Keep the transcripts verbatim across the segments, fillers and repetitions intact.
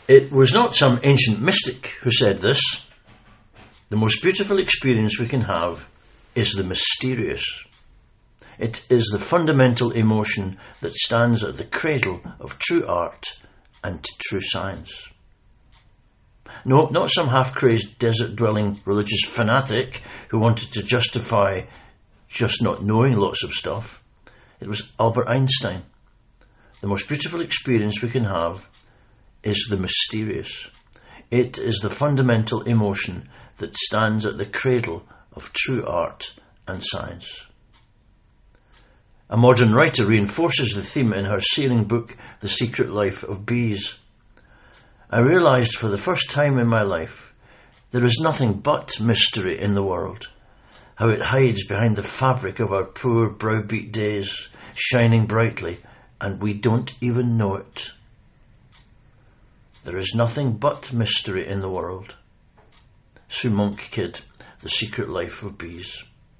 It was not some ancient mystic who said this. The most beautiful experience we can have is the mysterious. It is the fundamental emotion that stands at the cradle of true art and true science. No, not some half-crazed, desert-dwelling religious fanatic who wanted to justify just not knowing lots of stuff. It was Albert Einstein. The most beautiful experience we can have is the mysterious. It is the fundamental emotion that stands at the cradle of true art and science. A modern writer reinforces the theme in her searing book, The Secret Life of Bees. I realised for the first time in my life there is nothing but mystery in the world, how it hides behind the fabric of our poor browbeat days, shining brightly, and we don't even know it. There is nothing but mystery in the world. Sue Monk Kidd, The Secret Life of Bees.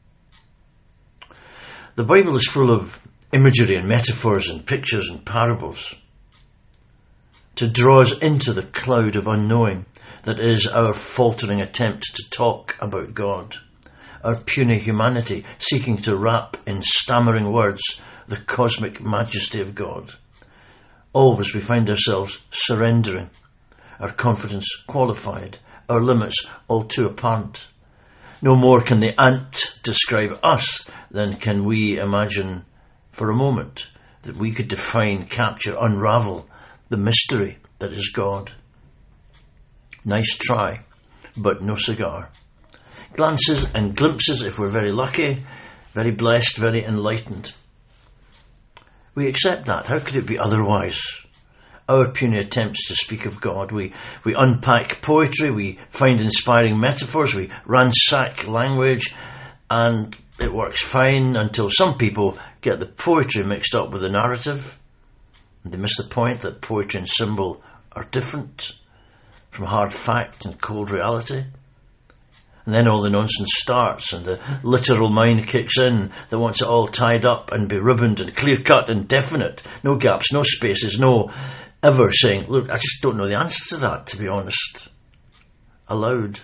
The Bible is full of imagery and metaphors and pictures and parables to draw us into the cloud of unknowing that is our faltering attempt to talk about God, our puny humanity seeking to wrap in stammering words the cosmic majesty of God. Always we find ourselves surrendering, our confidence qualified, our limits all too apparent. No more can the ant describe us than can we imagine for a moment that we could define, capture, unravel the mystery that is God. Nice try, but no cigar. Glances and glimpses if we're very lucky, very blessed, very enlightened. We accept that. How could it be otherwise? Our puny attempts to speak of God. We, we unpack poetry, we find inspiring metaphors, we ransack language, and it works fine until some people get the poetry mixed up with the narrative. And they miss the point that poetry and symbol are different from hard fact and cold reality. And then all the nonsense starts and the literal mind kicks in that wants it all tied up and be ribboned and clear-cut and definite. No gaps, no spaces, no ever saying, look, I just don't know the answer to that, to be honest. Aloud.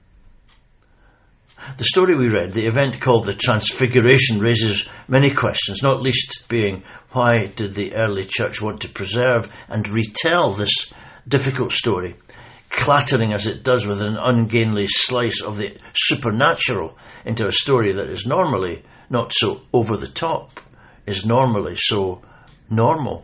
The story we read, the event called the Transfiguration, raises many questions, not least being, why did the early church want to preserve and retell this difficult story, clattering as it does with an ungainly slice of the supernatural into a story that is normally not so over the top, is normally so normal.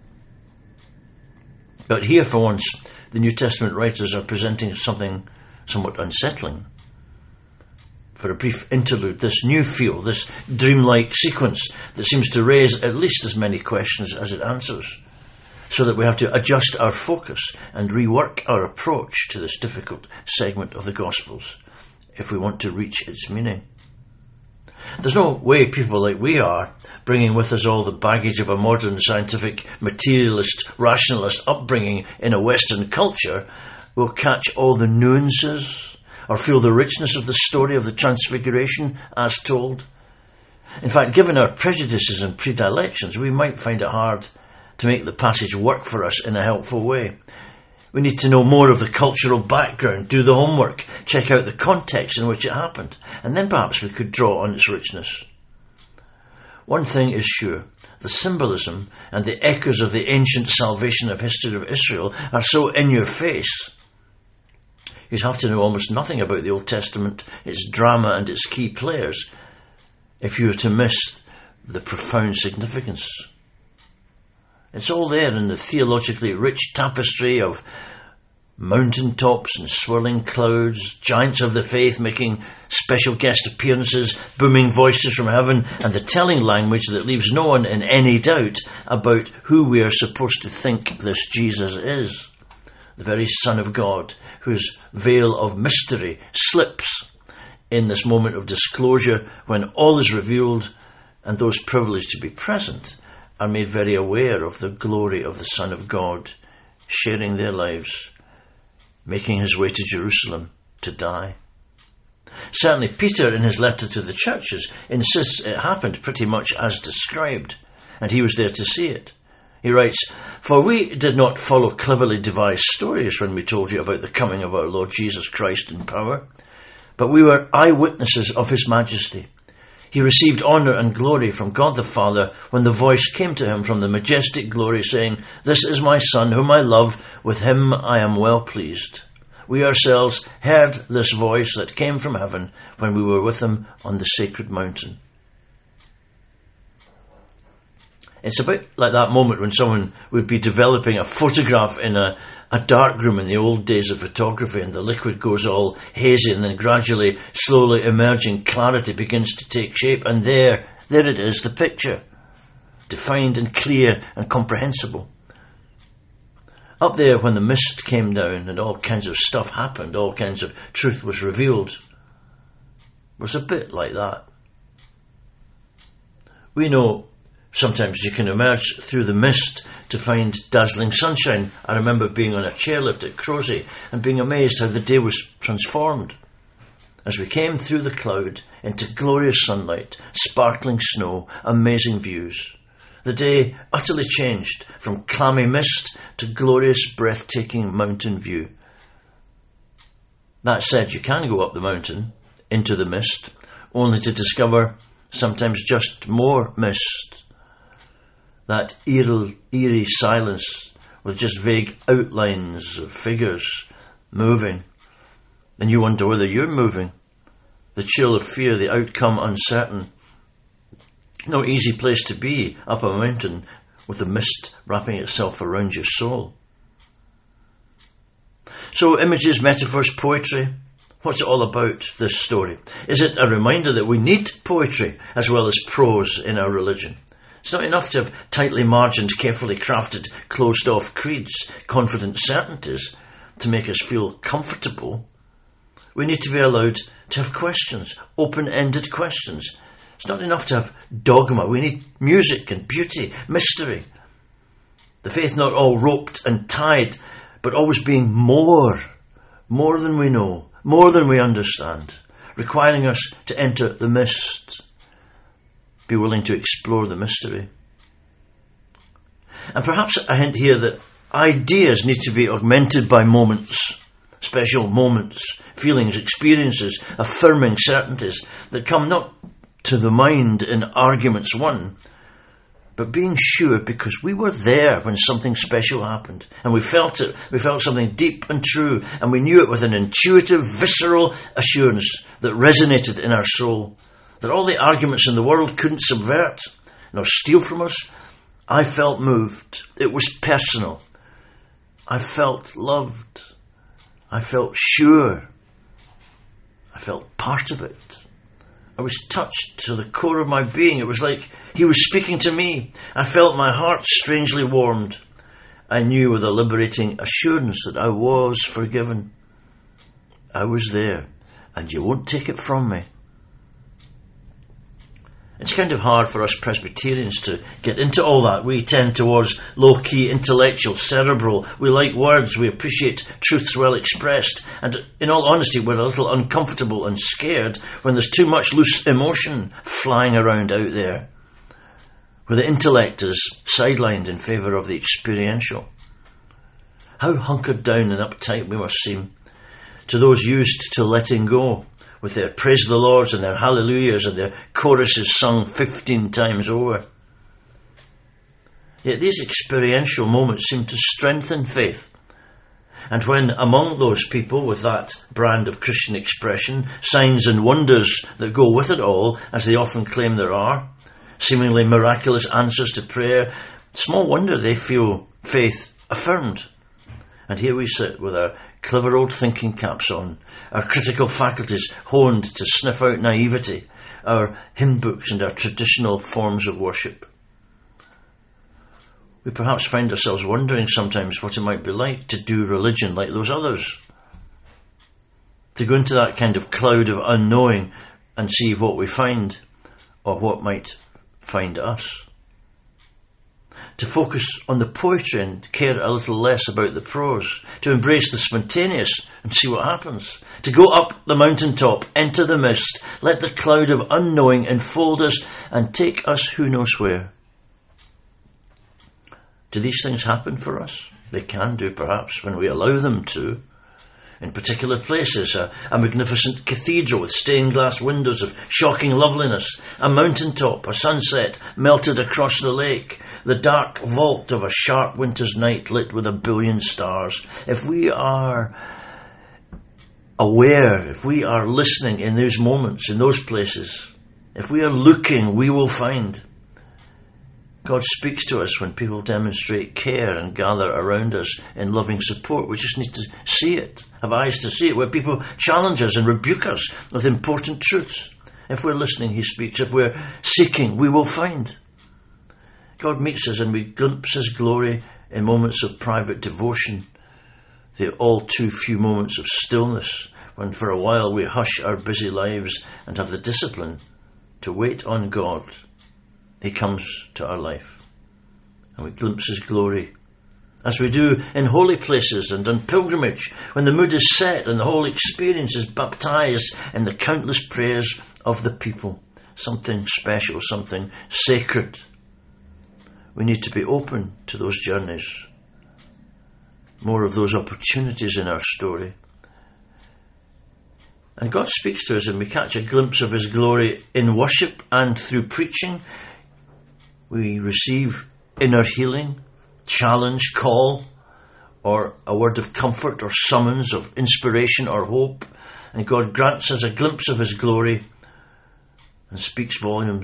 But here, for once, the New Testament writers are presenting something somewhat unsettling. For a brief interlude, this new feel, this dreamlike sequence that seems to raise at least as many questions as it answers, so that we have to adjust our focus and rework our approach to this difficult segment of the Gospels if we want to reach its meaning. There's no way people like we are, bringing with us all the baggage of a modern scientific materialist rationalist upbringing in a Western culture, will catch all the nuances or feel the richness of the story of the Transfiguration as told. In fact, given our prejudices and predilections, we might find it hard to make the passage work for us in a helpful way. We need to know more of the cultural background, do the homework, check out the context in which it happened, and then perhaps we could draw on its richness. One thing is sure, the symbolism and the echoes of the ancient salvation of history of Israel are so in your face. You'd have to know almost nothing about the Old Testament, its drama and its key players, if you were to miss the profound significance. It's all there in the theologically rich tapestry of mountaintops and swirling clouds, giants of the faith making special guest appearances, booming voices from heaven, and the telling language that leaves no one in any doubt about who we are supposed to think this Jesus is. The very Son of God, whose veil of mystery slips in this moment of disclosure when all is revealed and those privileged to be present are made very aware of the glory of the Son of God, sharing their lives, making his way to Jerusalem to die. Certainly Peter, in his letter to the churches, insists it happened pretty much as described, and he was there to see it. He writes, "For we did not follow cleverly devised stories when we told you about the coming of our Lord Jesus Christ in power, but we were eyewitnesses of his majesty. He received honour and glory from God the Father when the voice came to him from the majestic glory saying, 'This is my Son whom I love, with him I am well pleased.' We ourselves heard this voice that came from heaven when we were with him on the sacred mountain." It's a bit like that moment when someone would be developing a photograph in a, a dark room in the old days of photography, and the liquid goes all hazy, and then gradually, slowly emerging clarity begins to take shape, and there, there it is, the picture, defined and clear and comprehensible. Up there, when the mist came down and all kinds of stuff happened, all kinds of truth was revealed, was a bit like that. We know sometimes you can emerge through the mist to find dazzling sunshine. I remember being on a chairlift at Crozet and being amazed how the day was transformed as we came through the cloud into glorious sunlight, sparkling snow, amazing views. The day utterly changed from clammy mist to glorious, breathtaking mountain view. That said, you can go up the mountain into the mist, only to discover sometimes just more mist. That eerie, eerie silence with just vague outlines of figures moving. And you wonder whether you're moving. The chill of fear, the outcome uncertain. No easy place to be up a mountain with the mist wrapping itself around your soul. So images, metaphors, poetry. What's it all about, this story? Is it a reminder that we need poetry as well as prose in our religion? It's not enough to have tightly margined, carefully crafted, closed-off creeds, confident certainties to make us feel comfortable. We need to be allowed to have questions, open-ended questions. It's not enough to have dogma. We need music and beauty, mystery. The faith not all roped and tied, but always being more, more than we know, more than we understand, requiring us to enter the mist, be willing to explore the mystery. And perhaps a hint here that ideas need to be augmented by moments, special moments, feelings, experiences, affirming certainties that come not to the mind in arguments won, but being sure because we were there when something special happened and we felt it, we felt something deep and true, and we knew it with an intuitive, visceral assurance that resonated in our soul, that all the arguments in the world couldn't subvert nor steal from us. I felt moved. It was personal. I felt loved. I felt sure. I felt part of it. I was touched to the core of my being. It was like he was speaking to me. I felt my heart strangely warmed. I knew with a liberating assurance that I was forgiven. I was there, and you won't take it from me. It's kind of hard for us Presbyterians to get into all that. We tend towards low-key, intellectual, cerebral. We like words. We appreciate truths well expressed. And in all honesty, we're a little uncomfortable and scared when there's too much loose emotion flying around out there, where the intellect is sidelined in favour of the experiential. How hunkered down and uptight we must seem to those used to letting go, with their praise the Lords and their hallelujahs and their choruses sung fifteen times over. Yet these experiential moments seem to strengthen faith. And when among those people with that brand of Christian expression, signs and wonders that go with it all, as they often claim there are, seemingly miraculous answers to prayer, small wonder they feel faith affirmed. And here we sit with our clever old thinking caps on, our critical faculties honed to sniff out naivety, our hymn books and our traditional forms of worship. We perhaps find ourselves wondering sometimes what it might be like to do religion like those others, to go into that kind of cloud of unknowing and see what we find or what might find us. To focus on the poetry and care a little less about the prose, to embrace the spontaneous and see what happens, to go up the mountaintop, enter the mist, let the cloud of unknowing enfold us and take us who knows where. Do these things happen for us? They can do, perhaps, when we allow them to. In particular places, a, a magnificent cathedral with stained glass windows of shocking loveliness, a mountaintop, a sunset melted across the lake, the dark vault of a sharp winter's night lit with a billion stars. If we are aware, if we are listening in those moments, in those places, if we are looking, we will find. God speaks to us when people demonstrate care and gather around us in loving support. We just need to see it, have eyes to see it, where people challenge us and rebuke us with important truths. If we're listening, he speaks. If we're seeking, we will find. God meets us and we glimpse his glory in moments of private devotion, the all too few moments of stillness, when for a while we hush our busy lives and have the discipline to wait on God. He comes to our life and we glimpse his glory, as we do in holy places and on pilgrimage, when the mood is set and the whole experience is baptized in the countless prayers of the people. Something special, something sacred. We need to be open to those journeys. More of those opportunities in our story. And God speaks to us and we catch a glimpse of his glory in worship and through preaching. We receive inner healing, challenge, call, or a word of comfort or summons of inspiration or hope. And God grants us a glimpse of his glory and speaks volumes,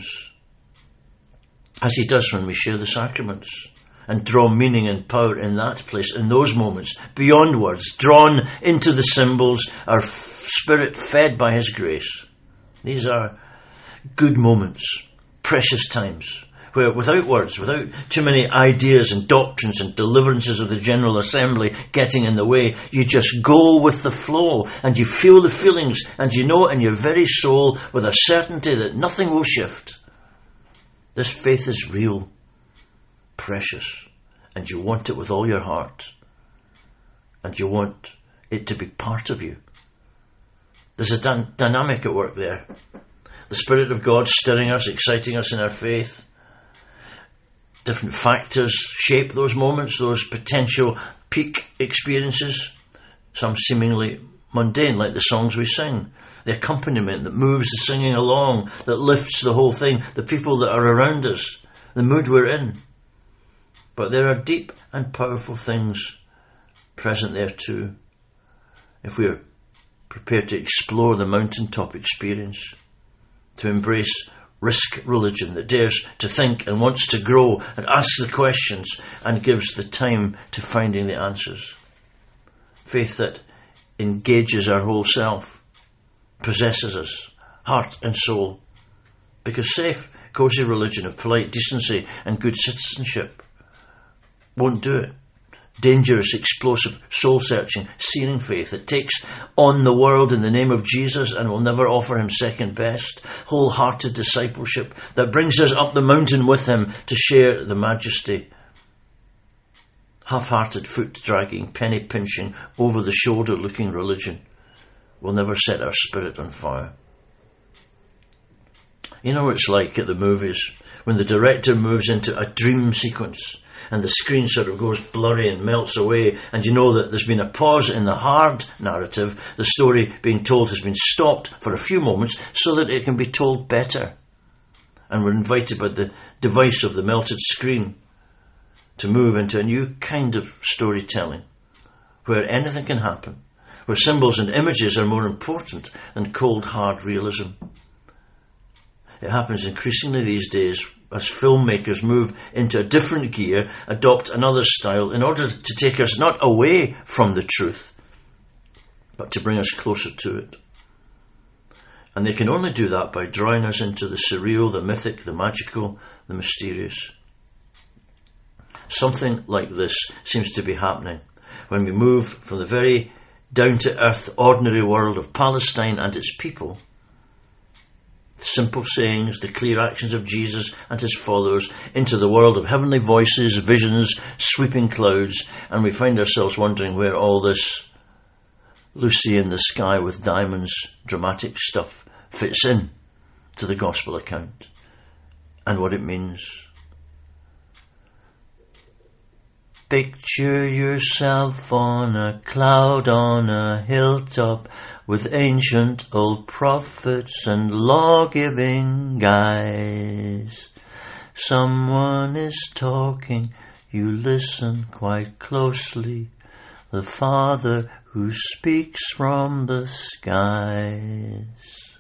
as he does when we share the sacraments and draw meaning and power in that place, in those moments, beyond words, drawn into the symbols, our spirit fed by his grace. These are good moments, precious times, where without words, without too many ideas and doctrines and deliverances of the General Assembly getting in the way, you just go with the flow and you feel the feelings and you know in your very soul with a certainty that nothing will shift. This faith is real, precious, and you want it with all your heart, and you want it to be part of you. There's a dy- dynamic at work there. The Spirit of God stirring us, exciting us in our faith. Different factors shape those moments, those potential peak experiences. Some seemingly mundane, like the songs we sing. The accompaniment that moves the singing along, that lifts the whole thing. The people that are around us, the mood we're in. But there are deep and powerful things present there too, if we are prepared to explore the mountaintop experience, to embrace risk religion that dares to think and wants to grow and asks the questions and gives the time to finding the answers. Faith that engages our whole self, possesses us, heart and soul. Because safe, cosy religion of polite decency and good citizenship won't do it. Dangerous, explosive, soul-searching, searing faith that takes on the world in the name of Jesus and will never offer him second best. Wholehearted discipleship that brings us up the mountain with him to share the majesty. Half-hearted, foot-dragging, penny-pinching, over-the-shoulder-looking religion will never set our spirit on fire. You know what it's like at the movies when the director moves into a dream sequence and the screen sort of goes blurry and melts away, and you know that there's been a pause in the hard narrative. The story being told has been stopped for a few moments so that it can be told better. And we're invited by the device of the melted screen to move into a new kind of storytelling, where anything can happen, where symbols and images are more important than cold, hard realism. It happens increasingly these days as filmmakers move into a different gear, adopt another style in order to take us not away from the truth, but to bring us closer to it. And they can only do that by drawing us into the surreal, the mythic, the magical, the mysterious. Something like this seems to be happening when we move from the very down-to-earth, ordinary world of Palestine and its people, simple sayings, the clear actions of Jesus and his followers, into the world of heavenly voices, visions, sweeping clouds, and we find ourselves wondering where all this Lucy in the sky with diamonds dramatic stuff fits in to the gospel account and what it means. Picture yourself on a cloud on a hilltop with ancient old prophets and law-giving guys. Someone is talking, you listen quite closely. The Father who speaks from the skies.